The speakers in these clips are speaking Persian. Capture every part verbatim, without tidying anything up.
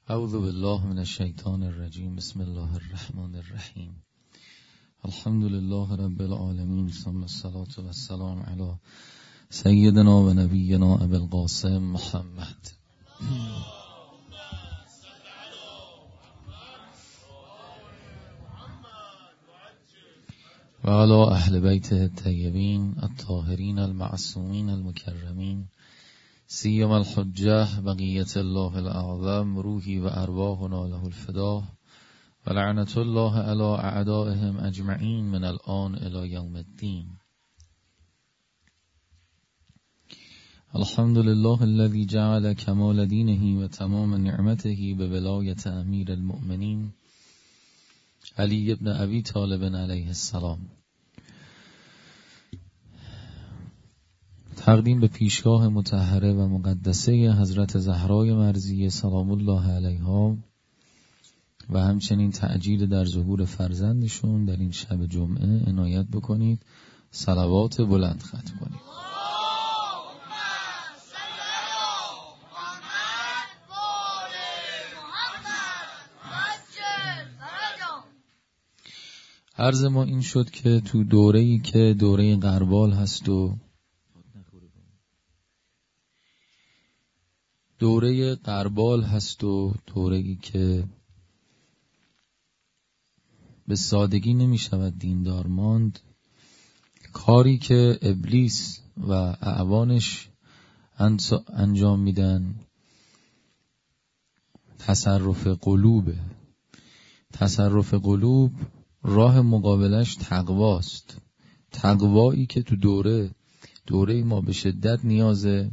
اعوذ بالله من الشیطان الرجیم. بسم الله الرحمن الرحیم. الحمد لله رب العالمین، ثم الصلاة والسلام علی سیدنا و نبینا ابی القاسم محمد و علی اهل بیته الطیبین الطاهرین المعصومین المکرمین، سیما الحجه بقیت الله الاعظم، روحی و ارواحنا له الفداء و لعنت الله علی اعدائهم اجمعین من الان الی یوم الدین. الحمد لله الذي جعل کمال دینه و تمام نعمته بولایت امیر المؤمنین علی ابن ابی طالب علیه السلام. تقدیم به پیشگاه مطهره و مقدسه حضرت زهرای مرضیه سلام الله علیها و همچنین تعجیل در ظهور فرزندشون در این شب جمعه عنایت بکنید، صلوات بلند ختم کنید. عرض ما این شد که تو دوره‌ای که دوره غربال هست و دوره غربال هست و دوره‌ای که به سادگی نمی شود دیندار ماند، کاری که ابلیس و اعوانش انجام میدن تصرف قلوبه. تصرف قلوب راه مقابلش تقواست. تقوایی که تو دوره دوره ما به شدت نیازه.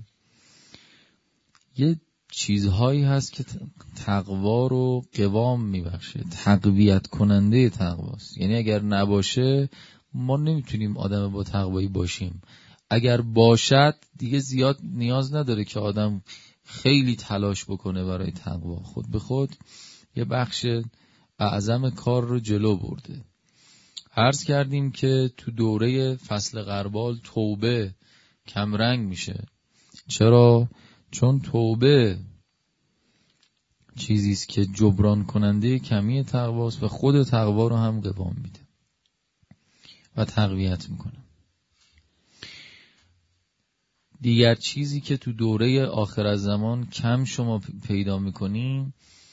یه چیزهایی هست که تقوا رو قوام میبخشه، تقویت کننده تقواست. یعنی اگر نباشه ما نمیتونیم آدم با تقوایی باشیم. اگر باشد دیگه زیاد نیاز نداره که آدم خیلی تلاش بکنه برای تقوا. خود به خود یه بخش اعظم کار رو جلو برده. عرض کردیم که تو دوره فصل غربال توبه کمرنگ میشه. چرا؟ چون توبه چیزیست که جبران کننده کمی تقواست و خود تقوا رو هم قوام میده و تقویت میکنه. دیگر چیزی که تو دوره آخر از زمان کم شما پیدا میکنین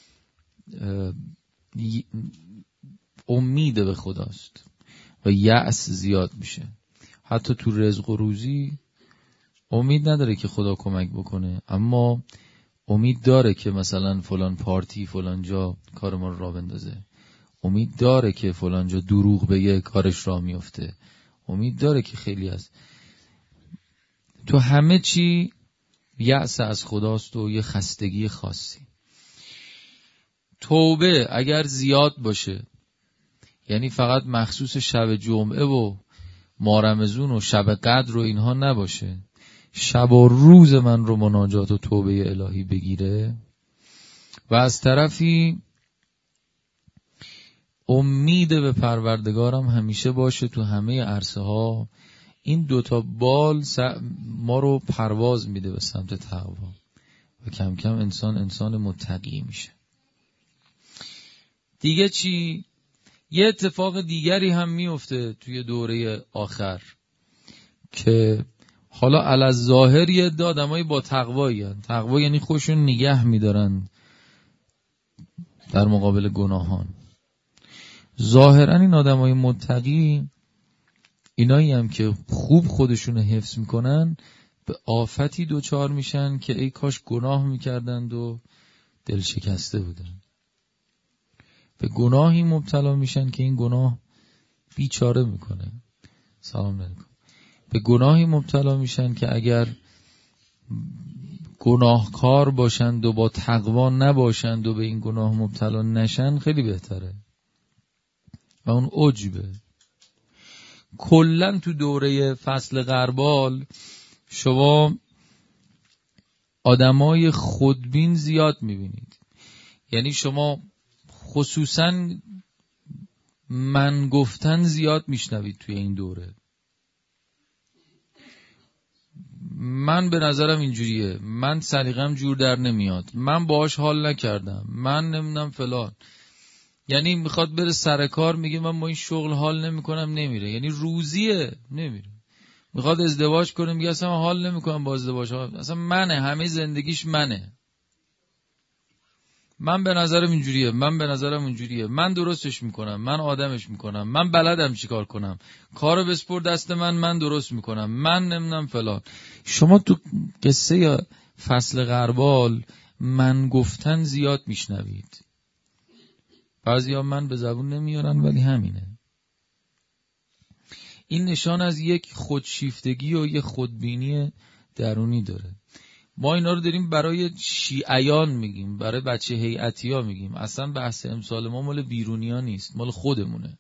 امید به خداست و یأس زیاد میشه. حتی تو رزق و روزی امید نداره که خدا کمک بکنه، اما امید داره که مثلا فلان پارتی فلان جا کار ما رو راه بندازه. امید داره که فلان جا دروغ بگه کارش راه میفته. امید داره که خیلی از تو همه چی یأس از خداست و یه خستگی خاصی. توبه اگر زیاد باشه، یعنی فقط مخصوص شب جمعه و مارمزون و شب قدر و اینها نباشه، شب و روز من رو مناجات و توبه الهی بگیره و از طرفی امید به پروردگارم همیشه باشه تو همه عرصه ها، این دوتا بال ما رو پرواز میده به سمت تقوا و کم کم انسان انسان متقی میشه. دیگه چی؟ یه اتفاق دیگری هم میفته توی دوره آخر که حالا علی‌الظاهر یه آدمای با تقوایی هستن. تقوا یعنی خودشون نگه میدارن در مقابل گناهان. ظاهرا این آدمای متقی اینایی هم که خوب خودشون حفظ میکنن به آفتی دوچار میشن که ای کاش گناه میکردند و دل شکسته بودن. به گناهی مبتلا میشن که این گناه بیچاره میکنه. سلام علیکم. به گناهی مبتلا میشن که اگر گناهکار باشند و با تقوا نباشند و به این گناه مبتلا نشن خیلی بهتره. و اون عجبه. کلن تو دوره فصل غربال شما آدمای خودبین زیاد میبینید. یعنی شما خصوصا من گفتن زیاد میشنوید توی این دوره. من به نظرم اینجوریه، من سلیقه‌م جور در نمیاد، من باهاش حال نکردم، من نمیدونم فلان. یعنی میخواد بره سر کار، میگه من با این شغل حال نمیکنم، نمیره. یعنی روزیه، نمیره. میخواد ازدواج کنه، میگه اصلا من حال نمیکنم با ازدواج، اصلا منه، همه زندگیش منه. من به نظرم اینجوریه، من به نظرم اینجوریه، من درستش میکنم، من آدمش میکنم، من بلدم چیکار کنم، کارو بسپر دست من، من درست میکنم، من نمیدونم فلان. شما تو قصه یا فصل غربال من گفتن زیاد میشنوید. بعضیا من به زبون نمیارن ولی همینه. این نشان از یک خودشیفتگی و یک خودبینی درونی داره. ما اینا رو داریم برای شیعیان میگیم، برای بچه هیئتی ها میگیم. اصلا بحث امسال ما مال بیرونی ها نیست، مال خودمونه.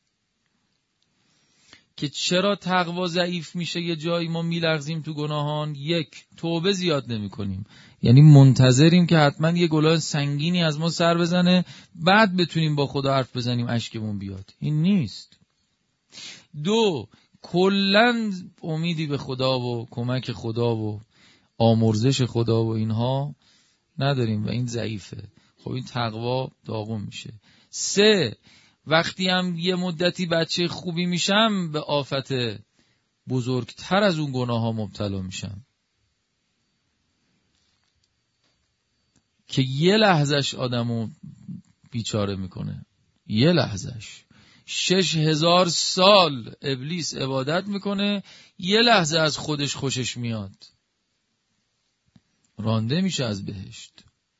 که چرا تقوا ضعیف میشه، یه جایی ما میلغزیم تو گناهان. یک، توبه زیاد نمی کنیم، یعنی منتظریم که حتما یه گناه سنگینی از ما سر بزنه بعد بتونیم با خدا حرف بزنیم اشکمون بیاد. این نیست. دو، کلن امیدی به خدا و کمک خدا و آمرزش خدا و اینها نداریم و این ضعیفه. خب این تقوا داغون میشه. سه، وقتی هم یه مدتی بچه خوبی میشم به آفت بزرگتر از اون گناه ها مبتلا میشم که یه لحظش آدمو بیچاره میکنه. یه لحظش. شش هزار سال ابلیس عبادت میکنه، یه لحظه از خودش خوشش میاد، رانده میشه از بهشت.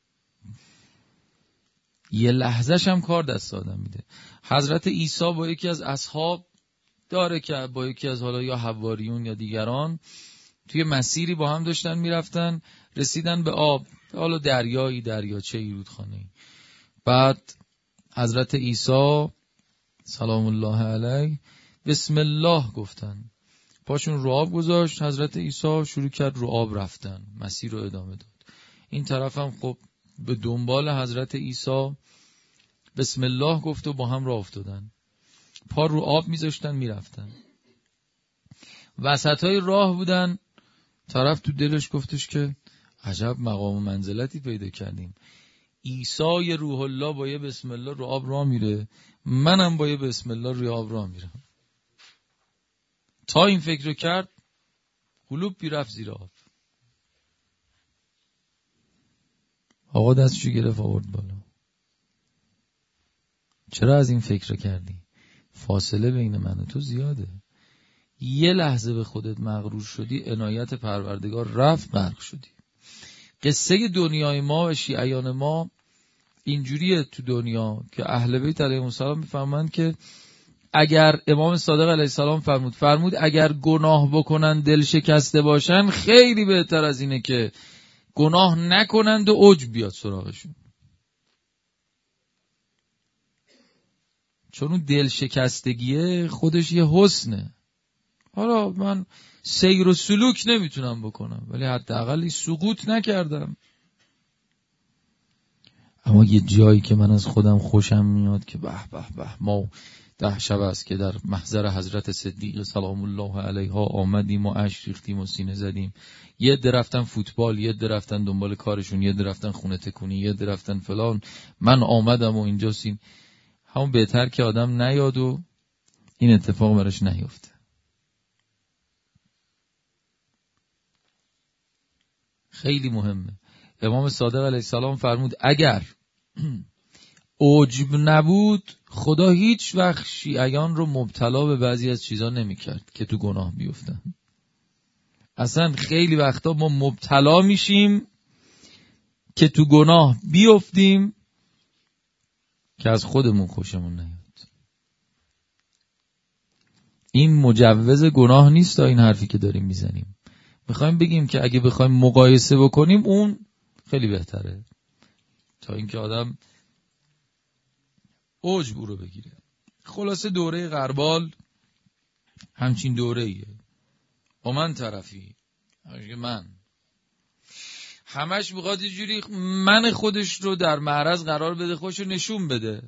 یه لحظهش هم کار دست آدم میده. حضرت عیسی با یکی از اصحاب داره که با یکی از حالا یا حواریون یا دیگران توی مسیری با هم داشتن میرفتن، رسیدن به آب، حالا دریایی، دریاچه‌ای، رودخانه‌ای. بعد حضرت عیسی سلام الله علیه بسم الله گفتن، پاشون رو آب گذاشت، حضرت عیسی شروع کرد رو آب رفتن، مسیر رو ادامه داد. این طرف هم خب به دنبال حضرت عیسی بسم الله گفت و با هم راه افتادن، پا رو آب میذاشتن میرفتن. وسطای راه بودن، طرف تو دلش گفتش که عجب مقام و منزلتی پیدا کردیم، عیسی روح الله با یه بسم الله رو آب راه میره، منم با یه بسم الله روی آب راه میرم. تا این فکر رو کرد قلوب بیرفت زیر آب. آقا دستشو گرفت آورد بالا. چرا از این فکر رو کردی؟ فاصله بین من و تو زیاده. یه لحظه به خودت مغرور شدی، عنایت پروردگار رفت، غرق شدی. قصه دنیای ما و شیعیان ما اینجوریه تو دنیا که اهل بیت علیهم السلام میفهمند که اگر امام صادق علیه السلام فرمود فرمود اگر گناه بکنن دل شکسته باشن، خیلی بهتر از اینه که گناه نکنند و عجب بیاد سراغشون. چون اون دل شکستگیه خودش یه حسنه. حالا من سیر و سلوک نمیتونم بکنم ولی حداقل سقوط نکردم. اما یه جایی که من از خودم خوشم میاد که به به به ما ده شب است که در محضر حضرت صدیق سلام الله علیها آمدیم و اشک ریختیم و سینه زدیم. یه عده رفتن فوتبال، یه عده رفتن دنبال کارشون، یه عده رفتن خونه تکونی، یه عده رفتن فلان، من آمدم و اینجا سین. همون بهتر که آدم نیاد و این اتفاق براش نیفته. خیلی مهمه. امام صادق علیه السلام فرمود اگر عجب نبود خدا هیچ وقت شیعیان رو مبتلا به بعضی از چیزا نمی کرد که تو گناه بیفتن. اصلا خیلی وقتا ما مبتلا میشیم که تو گناه بیفتیم که از خودمون خوشمون نیاد. این مجوز گناه نیست تا این حرفی که داریم میزنیم. میخوایم بگیم که اگه بخوایم مقایسه بکنیم اون خیلی بهتره تا اینکه آدم عجب رو بگیره. خلاصه دوره غربال همچین دوره ایه. با من طرفی من همش میخواد یه جوری من خودش رو در معرض قرار بده، خودش رو نشون بده.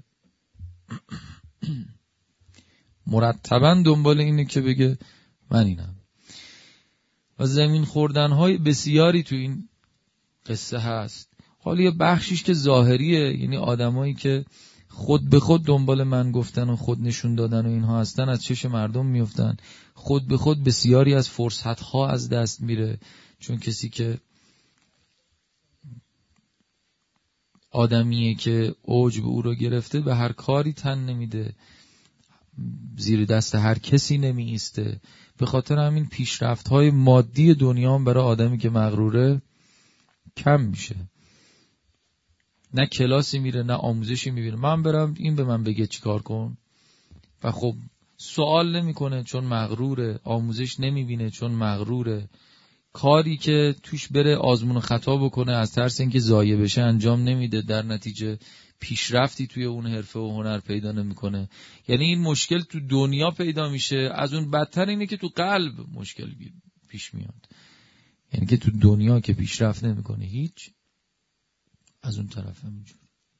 مرتباً دنبال اینه که بگه من اینم. و زمین خوردن‌های بسیاری تو این قصه هست. حالا یه بخشیش که ظاهریه، یعنی آدمایی که خود به خود دنبال من گفتن و خود نشون دادن و اینها هستن، از چش مردم میفتن. خود به خود بسیاری از فرصت‌ها از دست میره، چون کسی که آدمیه که اوج به او رو گرفته به هر کاری تن نمیده، زیر دست هر کسی نمی ایسته. به خاطر همین پیشرفت‌های مادی دنیا هم برای آدمی که مغروره کم میشه. نه کلاسی میره نه آموزشی میبینه. من برم این به من بگه چیکار کن و خب سوال نمیکنه چون مغروره، آموزش نمیبینه چون مغروره، کاری که توش بره آزمون و خطا بکنه از ترس اینکه ضایع بشه انجام نمیده، در نتیجه پیشرفتی توی اون حرفه و هنر پیدا نمیکنه. یعنی این مشکل تو دنیا پیدا میشه. از اون بدتر اینه که تو قلب مشکل پیش میاد، یعنی که تو دنیا که پیشرفت نمیکنه هیچ، از اون طرف همینجور.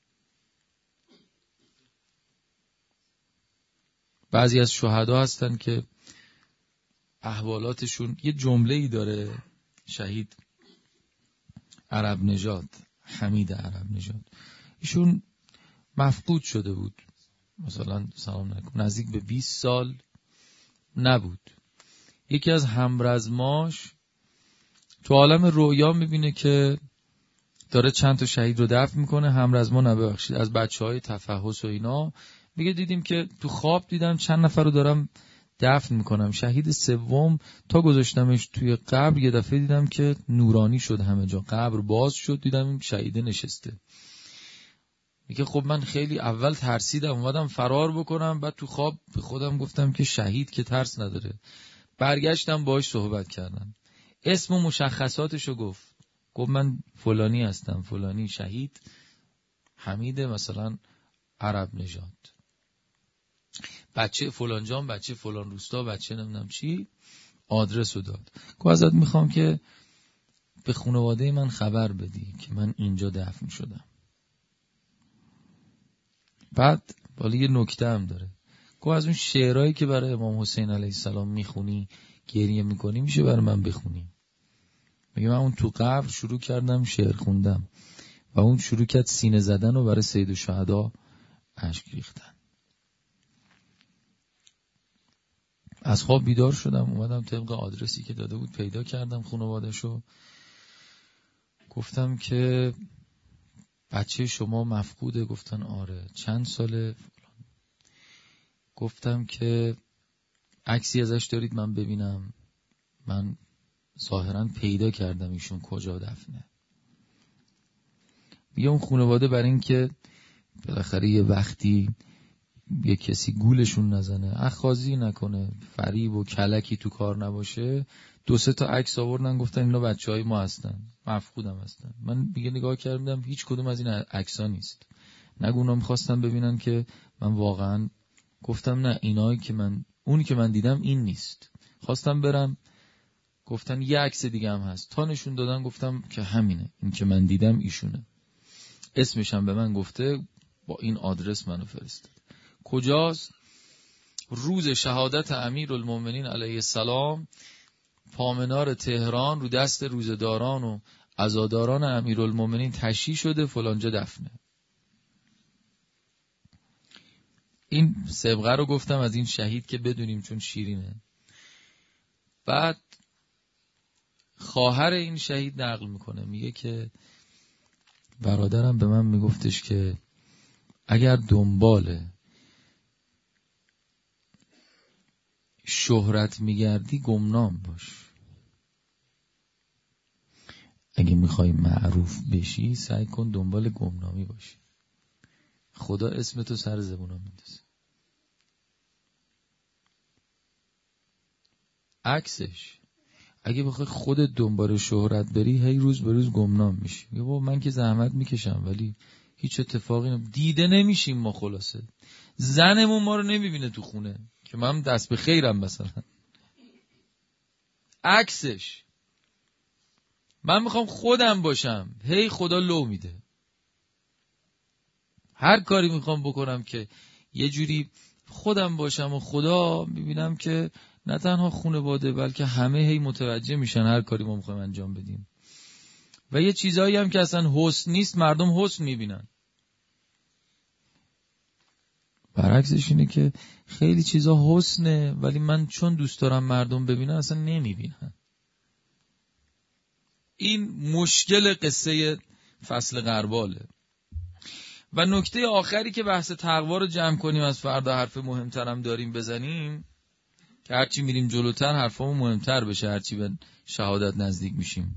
بعضی از شهدا هستن که احوالاتشون یه جمله ای داره، شهید عرب نژاد، حمید عرب نژاد، ایشون مفقود شده بود، مثلا سلام نکن نزدیک به بیست سال نبود. یکی از همرزماش تو عالم رویا میبینه که داره چند تا شهید رو دفن میکنه. همرزما نبخشید از بچهای تفحص و اینا میگه دیدیم که تو خواب دیدم چند نفر رو دارم دفن میکنم. شهید سوم تا گذاشتمش توی قبر یه دفعه دیدم که نورانی شد، همه جا قبر باز شد، دیدم این شهیده نشسته. میگه خب من خیلی اول ترسیدم، اومدم فرار بکنم، بعد تو خواب به خودم گفتم که شهید که ترس نداره. برگشتم باهاش صحبت کردم، اسم و مشخصاتشو گفت. گفت من فلانی هستم، فلانی شهید حمید مثلا عرب نژاد، بچه فلان جان، بچه فلان روستا، بچه نمیدونم چی، آدرس رو داد. گفت ازت میخوام که به خانواده من خبر بدی که من اینجا دفن شدم. بعد بالا یه نکته هم داره، گفت از اون شعرهایی که برای امام حسین علیه السلام میخونی گریه میکنی میشه برای من بخونی؟ میگه من اون تو قبر شروع کردم شعر خوندم و اون شروع کرد سینه زدن و برای سید الشهدا اشک ریختن. از خواب بیدار شدم، اومدم طبق آدرسی که داده بود پیدا کردم خانواده‌شو، گفتم که بچه شما مفقوده؟ گفتن آره. چند ساله؟ گفتم که عکسی ازش دارید من ببینم؟ من ظاهرا پیدا کردم ایشون کجا دفنه. میگه اون خانواده برای این که بالاخره یه وقتی یه کسی گولشون نزنه، اخاذی نکنه، فریب و کلکی تو کار نباشه، دو سه تا عکس آوردن گفتن اینا بچهای ما هستن، مفقودم هستن. من میگه نگاه کردم هیچ کدوم از این عکسا نیست. نگو اونا می‌خواستن ببینن که من واقعا، گفتم نه اینایی که من اونی که من دیدم این نیست. خواستم برم، گفتن یه عکس دیگه هم هست، تا نشون دادن گفتم که همینه، این که من دیدم ایشونه. اسمش هم به من گفته، با این آدرس منو فرستاد. کجاست؟ روز شهادت امیرالمومنین علیه السلام، پامنار تهران، رو دست روزداران و عزاداران امیرالمومنین تشییع شده، فلانجا دفنه. این سبقه رو گفتم از این شهید که بدونیم چون شیرینه. بعد خواهر این شهید نقل میکنه، میگه که برادرم به من میگفتش که اگر دنبال شهرت میگردی گمنام باش، اگه میخوای معروف بشی سعی کن دنبال گمنامی باشی، خدا اسمتو سر زبونا میندازه. عکسش اگه بخوای خودت دنبال شهرت بری هی روز به روز گمنام میشی. میگه بابا من که زحمت میکشم ولی هیچ اتفاقی نم... دیده نمیشیم ما. خلاصه زنمون ما رو نمیبینه تو خونه که من دست به خیرم مثلا. عکسش من میخوام خودم باشم، هی خدا لو میده. هر کاری میخوام بکنم که یه جوری خودم باشم و خدا میبینم که نه تنها خانواده بلکه همه هی متوجه میشن هر کاری ما میخوایم انجام بدیم. و یه چیزایی هم که اصلا حسن نیست مردم حسن میبینن. برعکسش اینه که خیلی چیزا حسنه ولی من چون دوست دارم مردم ببینن اصلا نمیبینن. این مشکل قصه فصل غرباله. و نکته آخری که بحث تقوا رو جمع کنیم، از فردا حرف مهمترم داریم بزنیم که هرچی میریم جلوتر حرفامون مهمتر بشه، هرچی به شهادت نزدیک میشیم.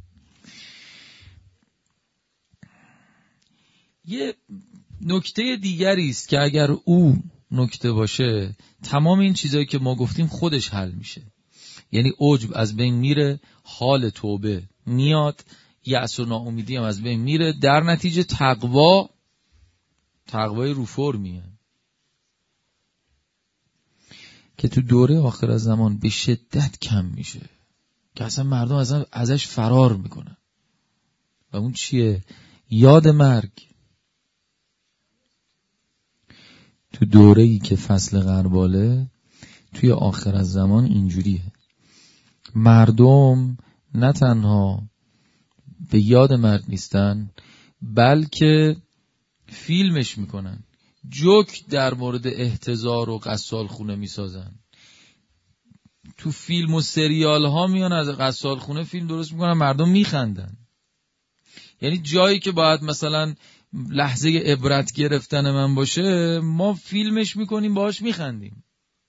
یه نکته دیگری است که اگر او نکته باشه تمام این چیزایی که ما گفتیم خودش حل میشه. یعنی عجب از بین میره، حال توبه میاد، یأس و ناامیدی هم از بین میره، در نتیجه تقوا تقوای رو فرمیه که تو دوره آخر از زمان به شدت کم میشه که اصلا مردم ازش, ازش فرار میکنن. و اون چیه؟ یاد مرگ. تو دوره‌ای که فصل غرباله توی آخر از زمان اینجوریه، مردم نه تنها به یاد مرگ نیستن بلکه فیلمش میکنن، جوک در مورد احتضار و قصال خونه میسازن، تو فیلم و سریال ها میان از قصال خونه فیلم درست میکنن، مردم میخندن. یعنی جایی که باید مثلا لحظه عبرت گرفتن من باشه ما فیلمش میکنیم باهاش میخندیم.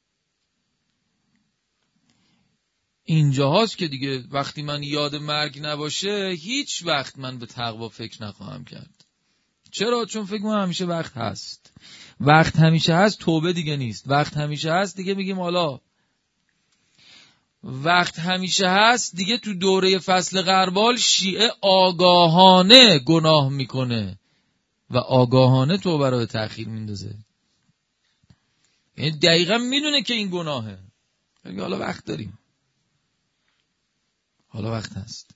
اینجاهاست که دیگه وقتی من یاد مرگ نباشه هیچ وقت من به تقوا فکر نخواهم کرد. چرا؟ چون فکر می‌کنم همیشه وقت هست. وقت همیشه هست، توبه دیگه نیست. وقت همیشه هست دیگه میگیم حالا. وقت همیشه هست دیگه. تو دوره فصل غربال شیعه آگاهانه گناه میکنه و آگاهانه توبه رو به تأخیر میندازه. یعنی دقیقا میدونه که این گناهه، میگه حالا وقت داریم، حالا وقت هست.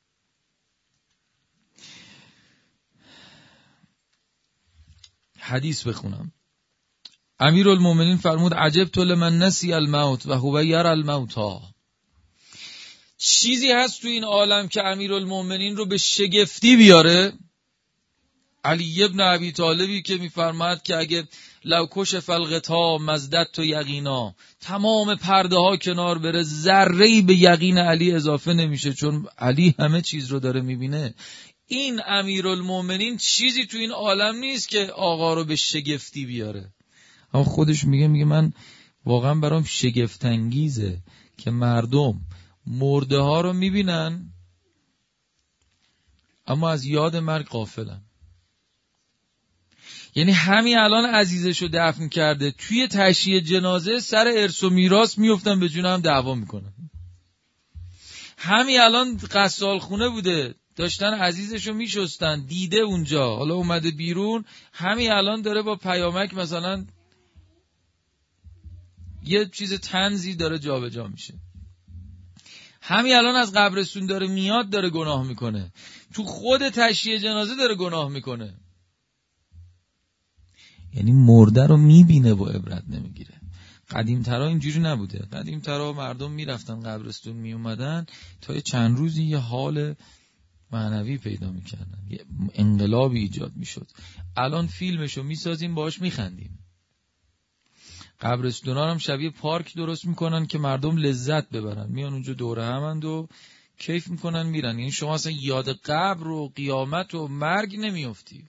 حدیث بخونم. امیرالمومنین فرمود عجبت لمن نسی الموت و هو یری الموتا. چیزی هست تو این عالم که امیرالمومنین رو به شگفتی بیاره. علی ابن ابی طالبی که میفرماد که اگه لو کشف الغطا مزدت و یقینا، تمام پرده ها کنار بره ذره‌ای به یقین علی اضافه نمیشه، چون علی همه چیز رو داره میبینه. این امیرالمومنین چیزی تو این عالم نیست که آقا رو به شگفتی بیاره. اما خودش میگه میگه من واقعا برام شگفت انگیزه که مردم مرده ها رو میبینن اما از یاد مرگ غافلن. یعنی همین الان عزیزشو دفن کرده، توی تشییع جنازه سر ارث و میراث میافتن به جون هم دعوا میکنن. همین الان غسال خونه بوده، داشتن عزیزشو میشستن، دیده اونجا، حالا اومده بیرون، همین الان داره با پیامک مثلا یه چیز طنزی داره جابجا جا میشه. همین الان از قبرستون داره میاد، داره گناه میکنه، تو خود تشییع جنازه داره گناه میکنه. یعنی مرده رو میبینه و عبرت نمیگیره. قدیم ترا اینجوری نبوده. قدیم ترا مردم میرفتن قبرستون میومدن تا یه چند روزی یه حال معنوی پیدا میکردن، یه انقلابی ایجاد میشد. الان فیلمشو میسازیم باهاش میخندیم. قبرستونا هم شبیه پارک درست میکنن که مردم لذت ببرن، میان اونجا دوره همند و کیف میکنن میرن. یعنی شما اصلا یاد قبر و قیامت و مرگ نمیافتی.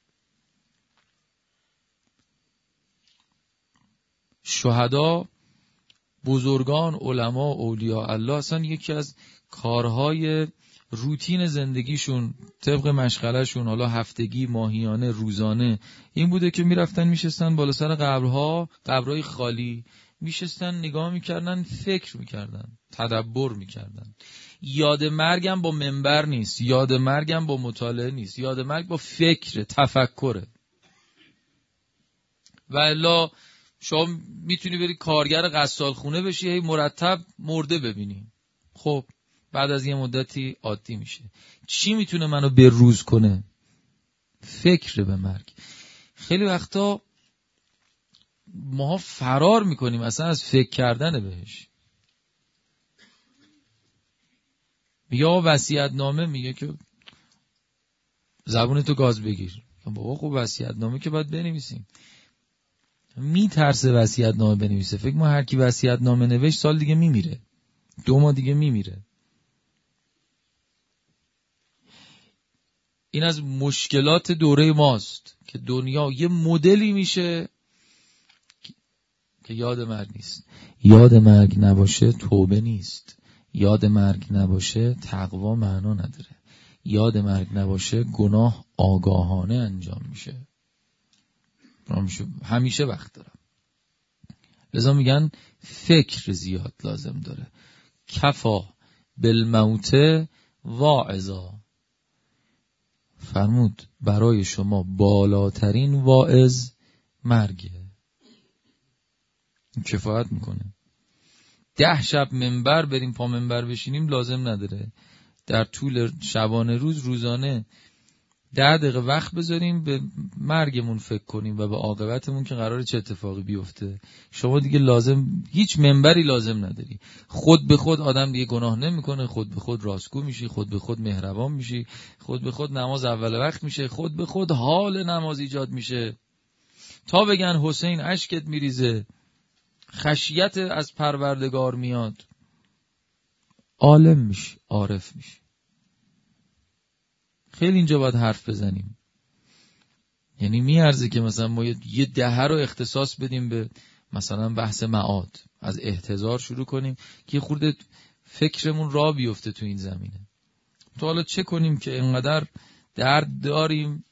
شهدا، بزرگان، علما، اولیاء الله اصلا یکی از کارهای روتین زندگیشون طبق مشغلهشون، حالا هفتگی، ماهیانه، روزانه، این بوده که میرفتن میشستن بالا سر قبرها، قبرهای خالی، میشستن نگاه میکردن، فکر میکردن، تدبر میکردن. یاد مرگم با منبر نیست، یاد مرگم با مطالعه نیست، یاد مرگ با فکر، تفکره. و الا شما میتونی بری کارگر غسال خونه بشی، هی مرتب مرده ببینی، خب بعد از یه مدتی عادی میشه. چی میتونه منو به روز کنه؟ فکر به مرگ. خیلی وقتا ما فرار میکنیم اصلا از فکر کردن بهش. یا وصیت نامه میگه که زبونتو گاز بگیر. بابا خب وصیت نامه که باید بنویسیم. میترسه وصیت نامه بنویسه. فکر ما هر کی وصیت نامه نوشت سال دیگه میمیره، دو ماه دیگه میمیره. این از مشکلات دوره ماست که دنیا یه مدلی میشه که یاد مرگ نیست. یاد مرگ نباشه توبه نیست. یاد مرگ نباشه تقوا معنا نداره. یاد مرگ نباشه گناه آگاهانه انجام میشه. همیشه وقت دارم. لذا میگن فکر زیاد لازم داره. کفا بالموت واعظا. فرمود برای شما بالاترین واعظ مرگه. کفایت میکنه. ده شب منبر بریم پا منبر بشینیم لازم نداره. در طول شبانه روز روزانه ده دقیقه وقت بذاریم به مرگمون فکر کنیم و به عاقبتمون که قراره چه اتفاقی بیفته. شما دیگه لازم هیچ منبری لازم نداری. خود به خود آدم دیگه گناه نمیکنه، خود به خود راستگو میشی، خود به خود مهربان میشی، خود به خود نماز اول وقت میشه، خود به خود حال نماز ایجاد میشه. تا بگن حسین اشکت میریزه، خشیت از پروردگار میاد، عالم میشی، عارف میشی. خیلی اینجا باید حرف بزنیم. یعنی میارزه که مثلا ما یه دهه رو اختصاص بدیم به مثلا بحث معاد، از احتضار شروع کنیم که یه خورده فکرمون راه بیفته تو این زمینه. تو حالا چه کنیم که اینقدر درد داریم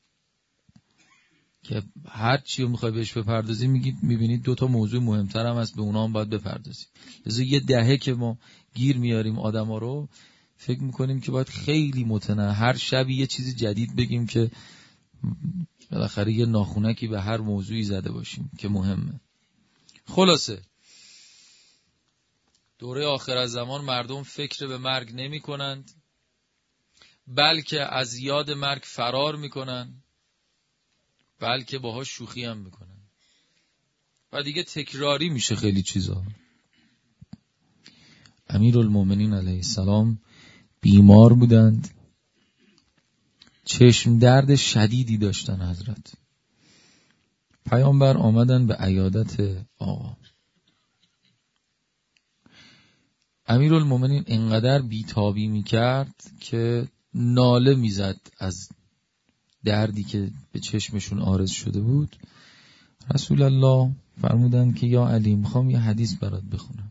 که هر چی رو میخوای بهش بپردازیم میگید میبینید دو تا موضوع مهمتر هم هست، به اونا هم باید بپردازیم. لذا یه دهه که ما گیر میاریم آدما رو، فکر میکنیم که باید خیلی متنوع هر شبی یه چیزی جدید بگیم که بالاخره یه ناخونکی به هر موضوعی زده باشیم که مهمه. خلاصه دوره آخر از زمان مردم فکر به مرگ نمی کنند، بلکه از یاد مرگ فرار می کنند، بلکه باهاش شوخی هم می کنند و دیگه تکراری میشه خیلی چیزا. امیرالمومنین علیه السلام بیمار بودند، چشم درد شدیدی داشتن حضرت. پیامبر آمدن به عیادت آقا. امیرالمومنین انقدر بیتابی میکرد که ناله میزد از دردی که به چشمشون عارض شده بود. رسول الله فرمودن که یا علی میخوام یه حدیث برات بخونم.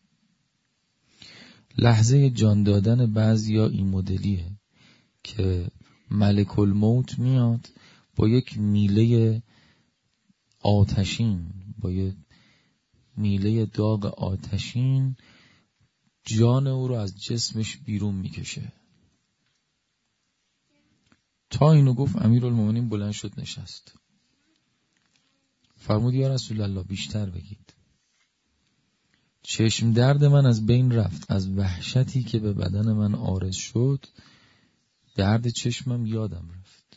لحظه جان دادن بعضیا این مدلیه که ملک الموت میاد با یک میله آتشین، با یک میله داغ آتشین جان او رو از جسمش بیرون میکشه. تا اینو گفت امیرالمومنین بلند شد نشست. فرمود یا رسول الله بیشتر بگید. چشم درد من از بین رفت، از وحشتی که به بدن من عارض شد درد چشمم یادم رفت.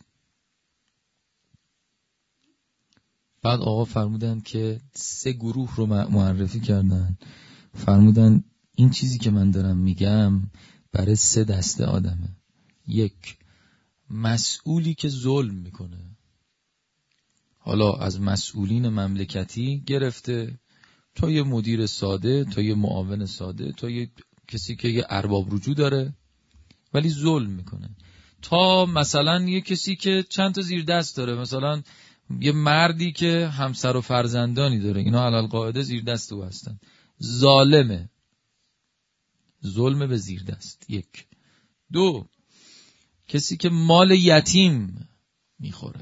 بعد آقا فرمودن که سه گروه رو معرفی کردن. فرمودن این چیزی که من دارم میگم برای سه دسته آدمه. یک، مسئولی که ظلم میکنه، حالا از مسئولین مملکتی گرفته تا یه مدیر ساده، تا یه معاون ساده، تا یه کسی که یه ارباب رجوع داره ولی ظلم میکنه، تا مثلا یه کسی که چند تا زیر دست داره، مثلا یه مردی که همسر و فرزندانی داره، اینا علل قاعده زیر دست او هستن، ظالمه، ظلم به زیر دست. یک. دو، کسی که مال یتیم میخوره.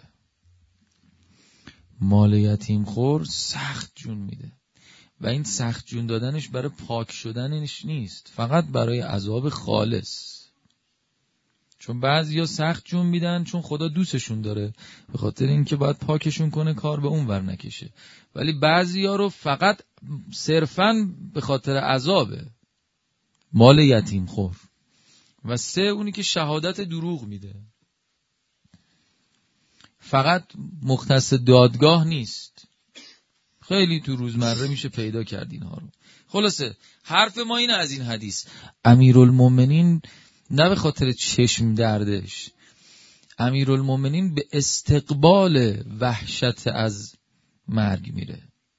مال یتیم خور سخت جون میده و این سخت جون دادنش برای پاک شدنش نیست، فقط برای عذاب خالص. چون بعضیا سخت جون میدن چون خدا دوستشون داره، به خاطر اینکه باید پاکشون کنه کار به اون ور نکشه. ولی بعضیا رو فقط صرفاً به خاطر عذابه، مال یتیم خور. و سه، اونی که شهادت دروغ میده، فقط مختص دادگاه نیست، خیلی تو روزمره میشه پیدا کرد اینها رو. خلاصه حرف ما اینه از این حدیث، امیرالمومنین نه به خاطر چشم دردش، امیرالمومنین به استقبال وحشت از مرگ میره،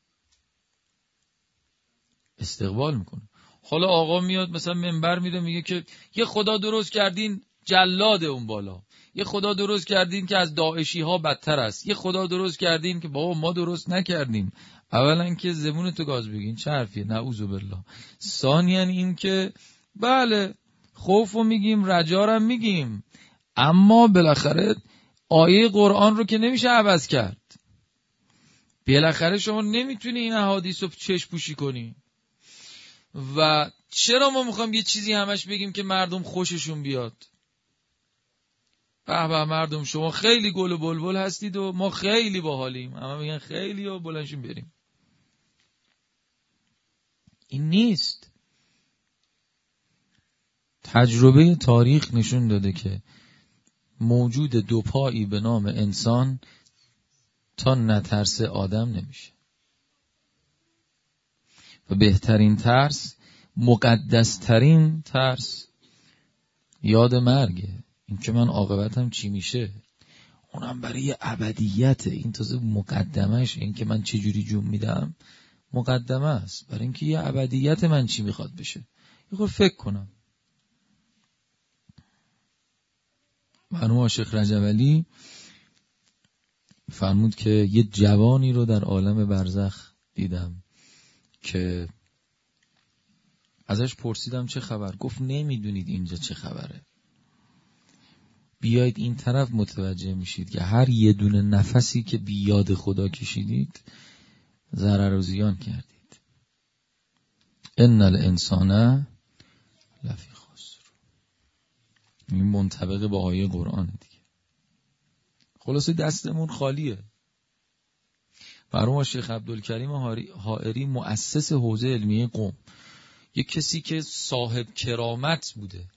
استقبال میکنه. حالا آقا میاد مثلا منبر میره میگه که یه خدا درست کردین جلاد اون بالا، یه خدا درست کردین که از داعشی ها بدتر است، یه خدا درست کردین که بابا ما درست نکردیم. اولا که زبون تو گاز بگین چه حرفیه، نعوذ بالله. ثانیاً این که بله خوفو میگیم رجارم میگیم، اما بالاخره آیه قرآن رو که نمیشه عوض کرد. بالاخره شما نمیتونی این احادیث رو چشم پوشی کنی. و چرا ما میخوام یه چیزی همش بگیم که مردم خوششون بیاد؟ به به مردم شما خیلی گل و بلبل هستید و ما خیلی باحالیم، اما میگن خیلی و بلنشون بریم. این نیست. تجربه تاریخ نشون داده که موجود دو پایی به نام انسان تا نترسه آدم نمیشه. و بهترین ترس، مقدسترین ترس یاد مرگه. این که من عاقبتم چی میشه، اونم برای ابدیت. این تازه مقدمش، این که من چه جوری جون میدم مقدمه است برای اینکه یه ابدیت من چی میخواد بشه. یه خود فکر کنم. مرحوم عاشق رجب‌علی فرمود که یه جوانی رو در عالم برزخ دیدم که ازش پرسیدم چه خبر، گفت نمیدونید اینجا چه خبره، بیایید این طرف متوجه میشید که هر یه دونه نفسی که بی یاد خدا کشیدید ضرر و زیان کردید. ان الانسان لفی خسر. این منطبق با آیه قرآن دیگه. خلاصه دستمون خالیه. مرحوم شیخ عبدالکریم حائری مؤسس حوزه علمیه قم، یک کسی که صاحب کرامت بوده،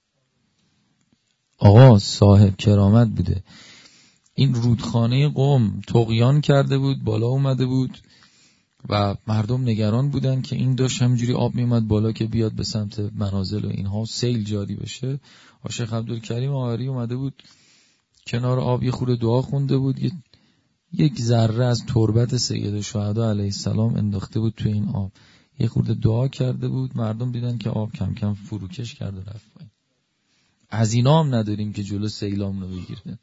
آقا صاحب کرامت بوده. این رودخانه قم طغیان کرده بود، بالا اومده بود و مردم نگران بودن که این داشت همینجوری آب میومد بالا که بیاد به سمت منازل و اینها سیل جاری بشه. شیخ عبدالکریم حائری اومده بود کنار آب، یه خورده دعا خونده بود، یه یک ذره از تربت سید شهدا علیه السلام انداخته بود تو این آب، یه خورده دعا کرده بود. مردم دیدن که آب کم کم فروکش کرده رفت پایین. از اینا هم نداریم که جلو سیلام رو بگیره.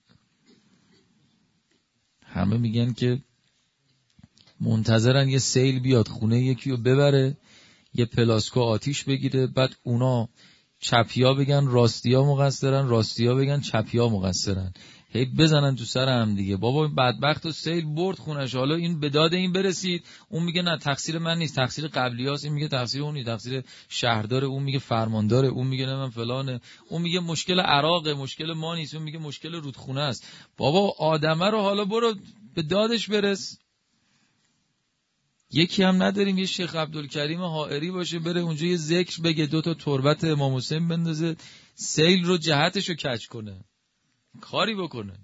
همه میگن که منتظرن یه سیل بیاد خونه یکی رو ببره، یه پلاسکو آتیش بگیره، بعد اونا چپیا بگن راستیا مقصرن، راستیا بگن چپیا مقصرن، هی بزنن تو سر هم دیگه. بابا بدبخت و سیل برد خونش، حالا این به داد این برسید، اون میگه نه تقصیر من نیست، تقصیر قبلیاست، این میگه تقصیر اون نیست، تقصیر شهرداره، اون میگه فرمانداره، اون میگه نه من فلانه، اون میگه مشکل عراقه، مشکل ما نیست، اون میگه مشکل رودخونه است. بابا آدمه رو حالا برو به دادش برس. یکی هم نداریم یه شیخ عبدالکریم حائری باشه بره اونجا یه ذکر بگه، دو تا تربت امام حسین بندازه، سیل رو جهتش رو کج کنه، کاری بکنه.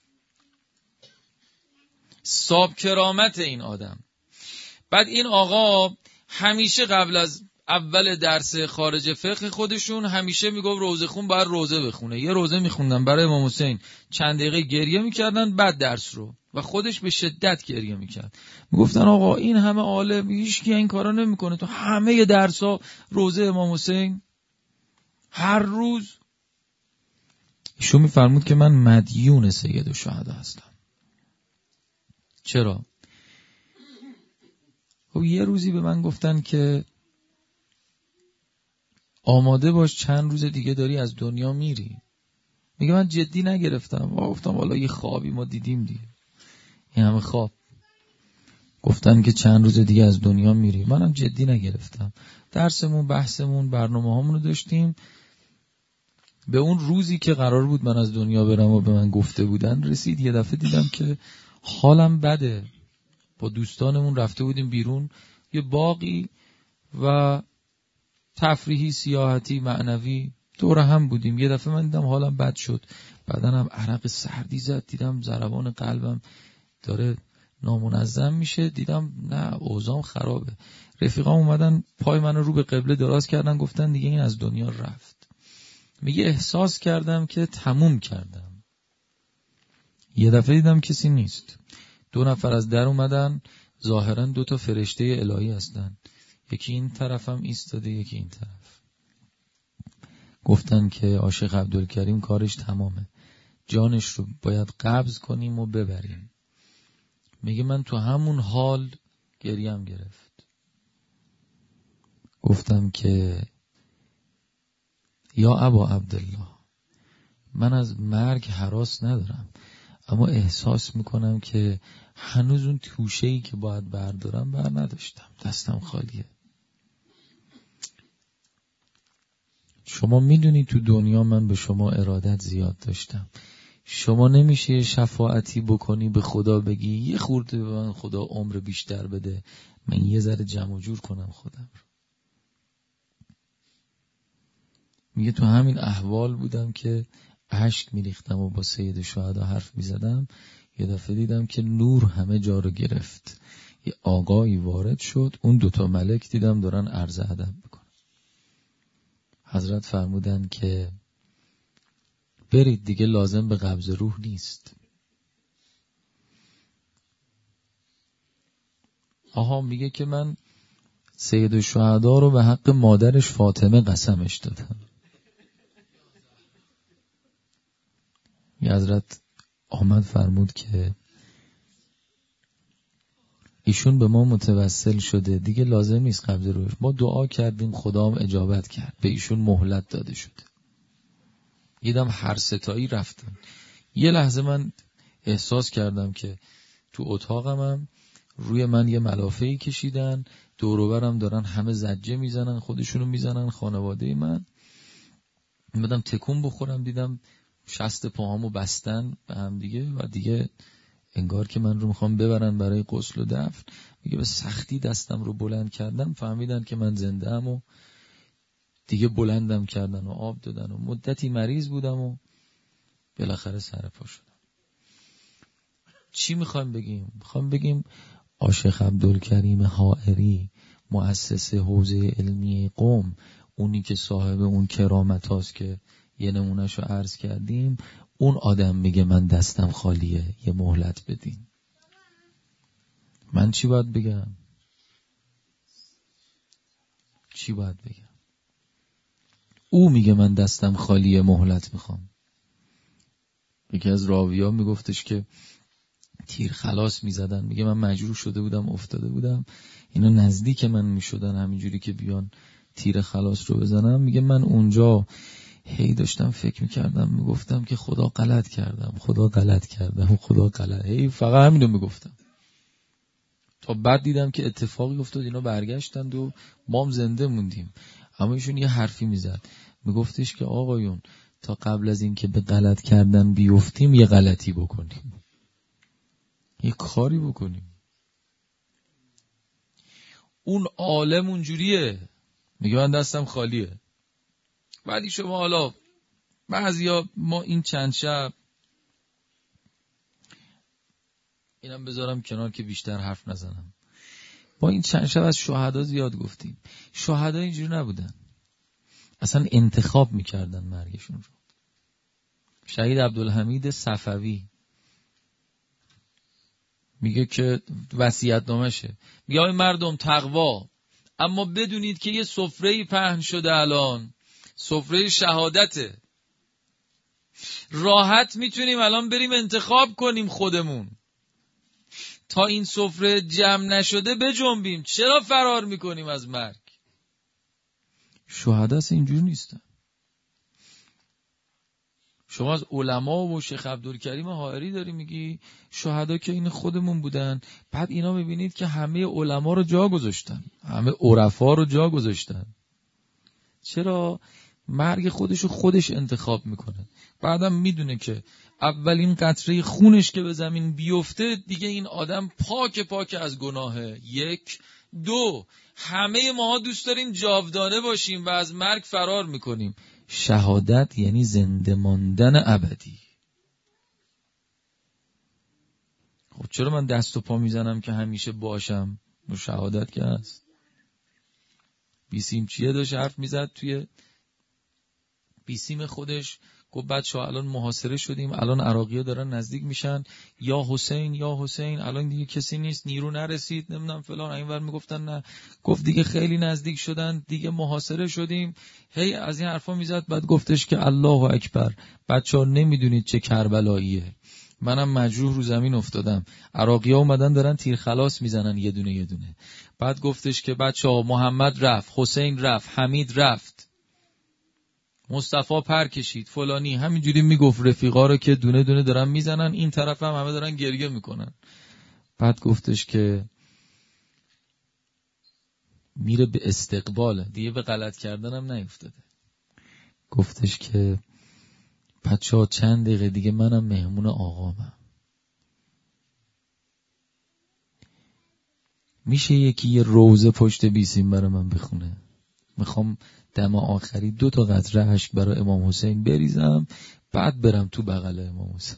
صاحب کرامت این آدم. بعد این آقا همیشه قبل از اول درس خارج فقه خودشون همیشه میگفت روزه خون باید روزه بخونه. یه روزه میخوندن برای امام حسین، چند دقیقه گریه میکردن بعد درس رو، و خودش به شدت گریه میکرد. میگفتن آقا این همه عالم هیچ کی این کارا نمیکنه، تو همه درس‌ها روزه امام حسین هر روز. ایشون میفرمود که من مدیون سید الشهدا هستم. چرا؟ خب یه روزی به من گفتن که آماده باش چند روز دیگه داری از دنیا میری. میگه من جدی نگرفتم، گفتم والا یه خوابی ما دیدیم دیگه، این همه خواب. گفتن که چند روز دیگه از دنیا میری، منم جدی نگرفتم. درسمون، بحثمون، برنامه هامون رو داشتیم. به اون روزی که قرار بود من از دنیا برم و به من گفته بودن رسید، یه دفعه دیدم که حالم بده. با دوستانمون رفته بودیم بیرون یه باقی و تفریحی، سیاحتی، معنوی، دور هم بودیم. یه دفعه من دیدم حالم بد شد، بدنم عرق سردی زد، دیدم ضربان قلبم داره نامنظم میشه. دیدم نه اوضاعم خرابه. رفیقام اومدن پای منو رو به قبله دراز کردن، گفتن دیگه این از دنیا رفت. میگه احساس کردم که تموم کردم. یه دفعه دیدم کسی نیست. دو نفر از در اومدن، ظاهرا دو تا فرشته الهی هستن. یکی این طرفم ایستاده، یکی این طرف. گفتن که عاشق عبدالکریم کارش تمامه، جانش رو باید قبض کنیم و ببریم. میگه من تو همون حال گریم گرفت. گفتم که یا ابا عبدالله، من از مرگ هراس ندارم، اما احساس میکنم که هنوز اون توشه‌ای که باید بردارم بر نداشتم، دستم خالیه. شما میدونی تو دنیا من به شما ارادت زیاد داشتم. شما نمیشه شفاعتی بکنی به خدا بگی یه خورده به من خدا عمر بیشتر بده، من یه ذره جمع و جور کنم خودم رو. میگه تو همین احوال بودم که اشک میریختم و با سید شهدا حرف میزدم. یه دفعه دیدم که نور همه جا رو گرفت. یه آقایی وارد شد، اون دوتا ملک دیدم دارن عرض ادب میکنن. حضرت فرمودن که برید دیگه لازم به قبض روح نیست. آها میگه که من سید شهدا رو به حق مادرش فاطمه قسمش دادم. حضرت آمد فرمود که ایشون به ما متوسل شده، دیگه لازم نیست قبض روش. ما دعا کردیم خدا هم اجابت کرد، به ایشون مهلت داده شده. دیدم هر ستایی رفتن. یه لحظه من احساس کردم که تو اتاقمم روی من یه ملافه‌ای کشیدن، دور و برم دارن همه زجه میزنن، خودشونو میزنن، خانواده من. اومدم تکون بخورم، دیدم شست پاهامو بستن به هم دیگه و دیگه انگار که من رو میخوام ببرن برای غسل و دفن. میگه به سختی دستم رو بلند کردم، فهمیدن که من زنده ام و دیگه بلندم کردن و آب دادن و مدتی مریض بودم و بالاخره سر پا شدم. چی میخوایم بگیم؟ میخوایم بگیم عاشق عبدالکریم حائری، مؤسس حوزه علمی قم، اونی که صاحب اون کرامت هاست که یه نمونهشو عرض کردیم، اون آدم میگه من دستم خالیه، یه مهلت بدین. من چی باید بگم؟ چی باید بگم؟ او میگه من دستم خالیه، مهلت میخوام. یکی از راویا میگفتش که تیر خلاص میزدن، میگه من مجروح شده بودم، افتاده بودم، اینا نزدیک من میشدن همینجوری که بیان تیر خلاص رو بزنم. میگه من اونجا هی داشتم فکر میکردم، میگفتم که خدا غلط کردم، خدا غلط کردم، خدا غلط، هی فقط همینو میگفتم. تا بعد دیدم که اتفاقی افتاد، اینا برگشتند و ما هم زنده موندیم. اما ایشون یه حرفی میزد، میگفتش که آقایون تا قبل از این که به غلط کردن بیفتیم یه غلطی بکنیم، یه کاری بکنیم. اون عالم اونجوریه، میگه من دستم خالیه. ولی شما حالا بعضیا، ما این چند شب، اینم بذارم کنار که بیشتر حرف نزنم، ما این چند شب از شهدا زیاد گفتیم. شهدا اینجوری نبودن، اصلا انتخاب میکردن مرگشون رو. شهید عبدالحمید صفوی میگه که وصیت نامشه، میگه آی مردم تقوا، اما بدونید که یه سفره‌ای پهن شده الان، سفره شهادته. راحت میتونیم الان بریم انتخاب کنیم خودمون. تا این سفره جمع نشده بجنبیم، چرا فرار میکنیم از مرگ؟ شهدا اینجور نیستن. شما از علما و شیخ عبدالکریم حائری داری میگی شهدا که این خودمون بودن. بعد اینا میبینید که همه علما رو جا گذاشتن، همه عرفا رو جا گذاشتن. چرا؟ مرگ خودشو خودش انتخاب میکنه. بعدم میدونه که اولین قطره خونش که به زمین بیفته دیگه این آدم پاک پاک از گناهه. یک دو همه ما دوست داریم جاودانه باشیم و از مرگ فرار میکنیم. شهادت یعنی زنده ماندن ابدی. خب چرا من دست و پا میزنم که همیشه باشم؟ و شهادت که هست. بیسیم چیه داشت حرف میزد توی بیسیم خودش، گفت بچه ها الان محاصره شدیم، الان عراقی ها دارن نزدیک میشن، یا حسین یا حسین، الان دیگه کسی نیست، نیرو نرسید، نمیدونم فلان. اینور میگفتن نه، گفت دیگه خیلی نزدیک شدن، دیگه محاصره شدیم. هی از این حرفا میزد. بعد گفتش که الله اکبر، بچه ها نمیدونید چه کربلاییه، منم مجروح رو زمین افتادم، عراقی ها اومدن دارن تیر خلاص میزنن یه دونه یه دونه. بعد گفتش که بچه ها محمد رفت، حسین رفت، حمید رفت، مصطفی پر کشید، فلانی. همینجوری میگفت رفیقا رو که دونه دونه دارن میزنن، این طرف هم همه دارن گریه میکنن. بعد گفتش که میره به استقبال، دیگه به غلط کردن هم نیفتاده. گفتش که بچه ها چند دقیقه دیگه منم مهمون آقامم، میشه یکی یه روزه پشت بیسیم برای من بخونه؟ میخوام دم آخری دو تا قطره اشک برای امام حسین بریزم، بعد برم تو بغل امام حسین.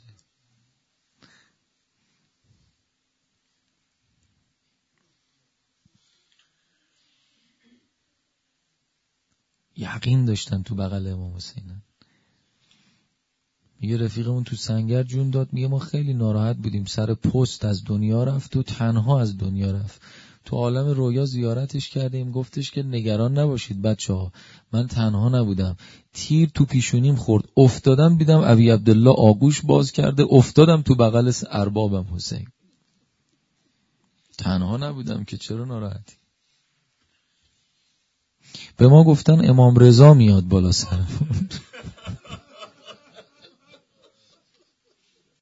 یقین داشتن تو بغل امام حسین. میگه رفیقمون تو سنگر جون داد، میگه ما خیلی ناراحت بودیم، سر پست از دنیا رفت و تنها از دنیا رفت. تو عالم رویا زیارتش کردیم، گفتش که نگران نباشید بچه ها، من تنها نبودم، تیر تو پیشونیم خورد، افتادم دیدم ابی عبدالله آغوش باز کرده، افتادم تو بغل اربابم حسین، تنها نبودم که، چرا ناراحتی؟ به ما گفتن امام رضا میاد بالا سرم.